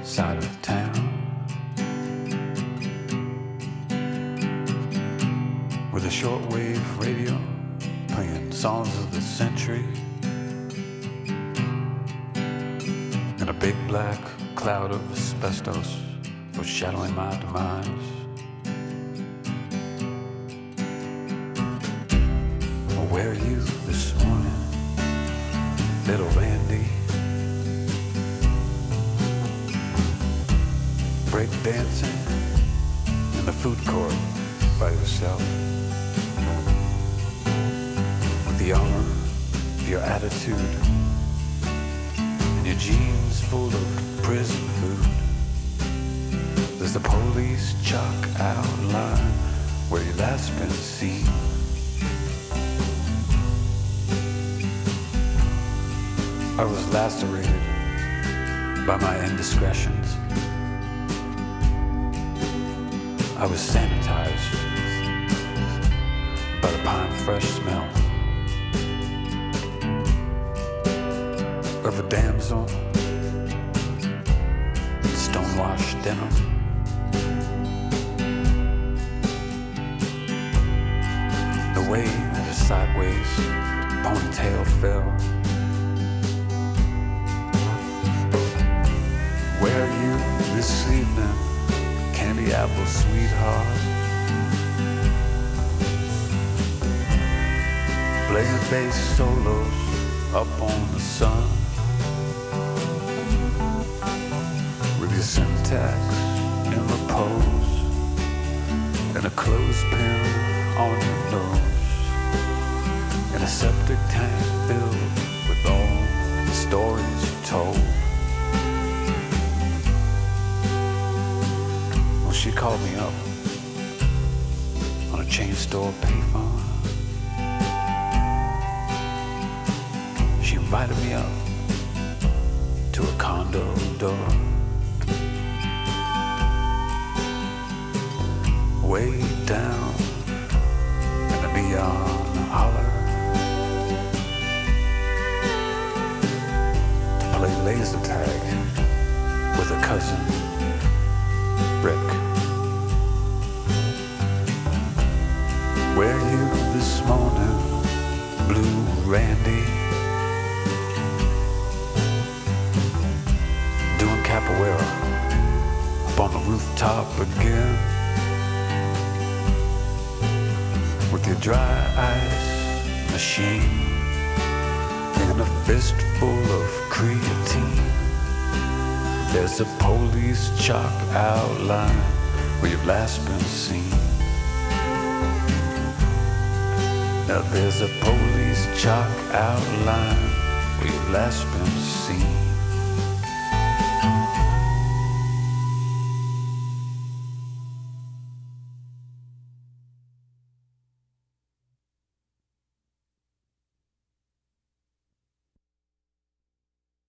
side of town, with a shortwave radio playing songs of the century, and a big black cloud of asbestos foreshadowing my demise. Where are you this morning, little Randy? Break dancing in the food court by yourself, with the armor of your attitude and your jeans full of prison food. There's the police chalk outline where you last been seen. I was lacerated by my indiscretions. I was sanitized by the pine fresh smell of a damsel in stonewashed denim. The way that a sideways ponytail fell. Where are you this evening, candy apple sweetheart? Playing bass solos up on the sun, with your syntax in repose and a clothespin on your nose, and a septic tank filled with all the stories you told. She called me up on a chain store payphone. She invited me up to a condo door, way down in the neon holler, to play laser tag with a cousin, Rick. Where are you this morning, Blue Randy? Doing capoeira up on the rooftop again, with your dry ice machine and a fistful of creatine. There's a police chalk outline where you've last been seen. Now there's a police chalk outline where you've last been seen.